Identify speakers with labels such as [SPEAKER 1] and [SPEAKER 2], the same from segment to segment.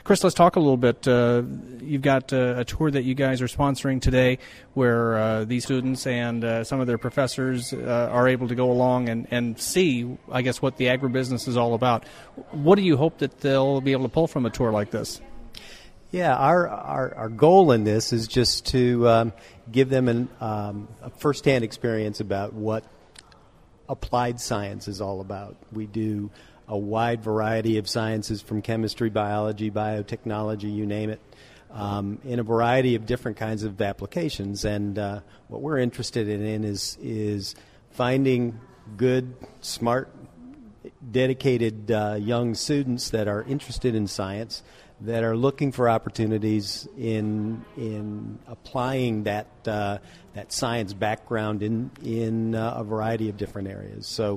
[SPEAKER 1] Chris, let's talk a little bit. You've got a tour that you guys are sponsoring today where these students and some of their professors are able to go along and see, I guess, what the agribusiness is all about. What do you hope that they'll be able to pull from a tour like this?
[SPEAKER 2] Yeah, our goal in this is just to give them a first-hand experience about what applied science is all about. We do a wide variety of sciences from chemistry, biology, biotechnology, you name it, in a variety of different kinds of applications. And what we're interested in is finding good, smart, dedicated young students that are interested in science, that are looking for opportunities in applying that science background in a variety of different areas. So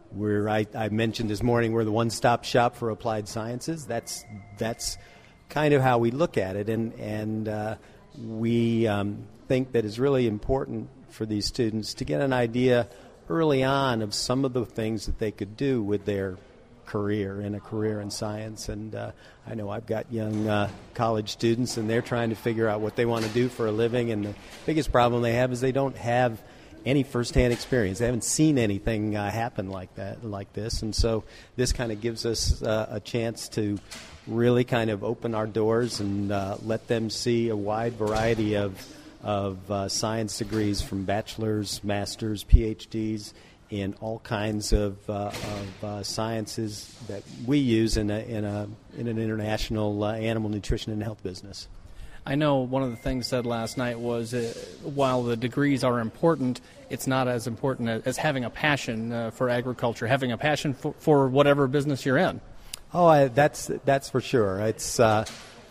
[SPEAKER 2] I mentioned this morning we're the one-stop shop for applied sciences. That's kind of how we look at it, and we think that it's really important for these students to get an idea early on of some of the things that they could do with their career in science. And I know I've got young college students, and they're trying to figure out what they want to do for a living, and the biggest problem they have is they don't have any first-hand experience. They haven't seen anything happen like this, and so this kind of gives us a chance to really kind of open our doors and let them see a wide variety of science degrees, from bachelor's, master's, PhDs, in all kinds of sciences that we use in an international animal nutrition and health business.
[SPEAKER 1] I know one of the things said last night was while the degrees are important, it's not as important as having a passion for agriculture, having a passion for whatever business you're in.
[SPEAKER 2] Oh, that's for sure. It's the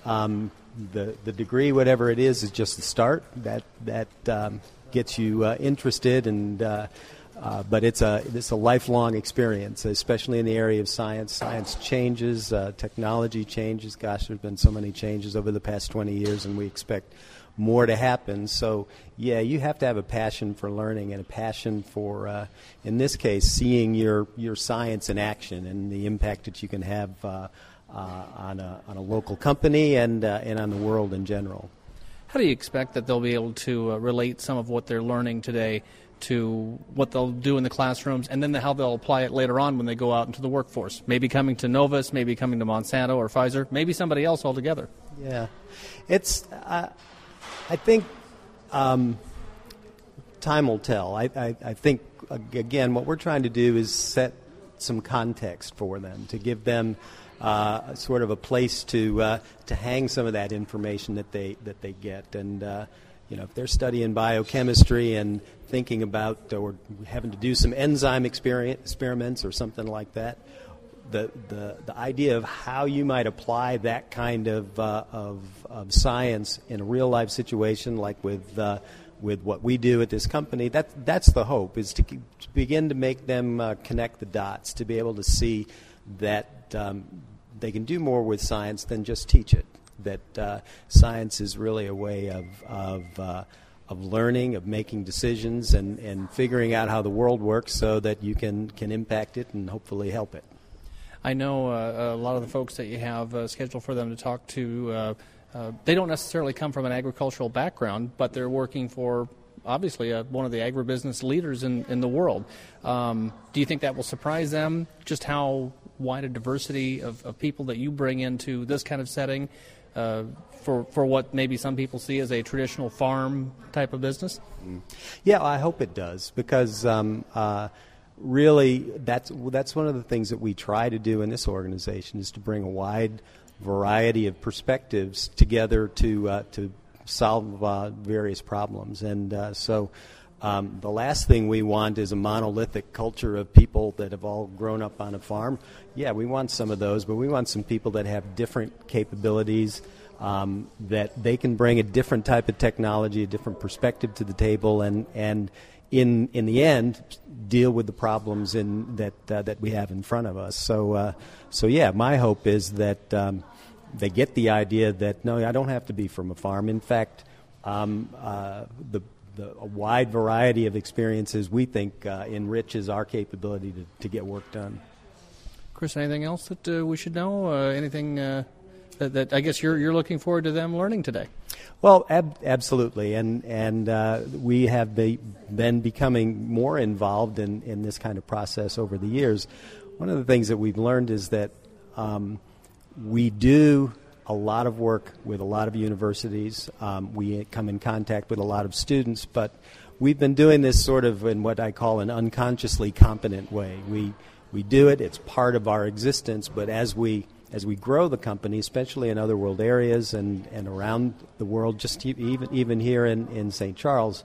[SPEAKER 2] degree, whatever it is just the start. That gets you interested, and but it's a lifelong experience, especially in the area of science. Science changes, technology changes. Gosh, there's been so many changes over the past 20 years, and we expect more to happen. So, yeah, you have to have a passion for learning and a passion for, in this case, seeing your science in action and the impact that you can have on a local company and on the world in general.
[SPEAKER 1] How do you expect that they'll be able to relate some of what they're learning today to what they'll do in the classrooms, and then how they'll apply it later on when they go out into the workforce? Maybe coming to Novus, maybe coming to Monsanto or Pfizer, maybe somebody else altogether.
[SPEAKER 2] Yeah. It's, I think time will tell. I think, again, what we're trying to do is set some context for them, to give them sort of a place to hang some of that information that they get. And if they're studying biochemistry and thinking about or having to do some enzyme experiments or something like that, the idea of how you might apply that kind of science in a real life situation, like with what we do at this company, that's the hope, is to begin to make them connect the dots, to be able to see that they can do more with science than just teach it. That science is really a way of learning, of making decisions, and figuring out how the world works so that you can impact it and hopefully help it.
[SPEAKER 1] I know a lot of the folks that you have scheduled for them to talk to, they don't necessarily come from an agricultural background, but they're working for, obviously, one of the agribusiness leaders in the world. Do you think that will surprise them, just how wide a diversity of people that you bring into this kind of setting for what maybe some people see as a traditional farm type of business?
[SPEAKER 2] Yeah, I hope it does, because really that's one of the things that we try to do in this organization, is to bring a wide variety of perspectives together to solve various problems. And so the last thing we want is a monolithic culture of people that have all grown up on a farm. Yeah, we want some of those, but we want some people that have different capabilities, that they can bring a different type of technology, a different perspective to the table, and in the end, deal with the problems that we have in front of us. So yeah, my hope is that they get the idea that, no, I don't have to be from a farm. In fact, a wide variety of experiences, we think, enriches our capability to get work done.
[SPEAKER 1] Chris, anything else that we should know? Anything that I guess you're looking forward to them learning today.
[SPEAKER 2] Well, absolutely, and we have been becoming more involved in this kind of process over the years. One of the things that we've learned is that we do a lot of work with a lot of universities. We come in contact with a lot of students, but we've been doing this sort of in what I call an unconsciously competent way. We do it; it's part of our existence, but as we grow the company, especially in other world areas and around the world, just even here in St. Charles,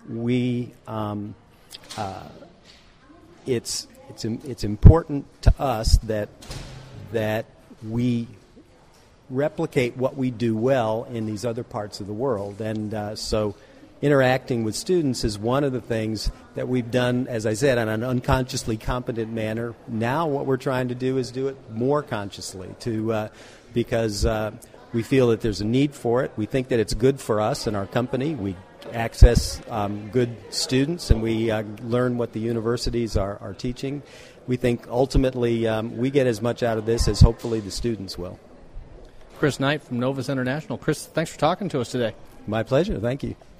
[SPEAKER 2] it's important to us that we replicate what we do well in these other parts of the world, and so interacting with students is one of the things that we've done, as I said, in an unconsciously competent manner. Now what we're trying to do is do it more consciously because we feel that there's a need for it. We think that it's good for us and our company. We access good students and we learn what the universities are teaching. We think ultimately we get as much out of this as hopefully the students will.
[SPEAKER 1] Chris Knight from Novus International. Chris, thanks for talking to us today.
[SPEAKER 2] My pleasure. Thank you.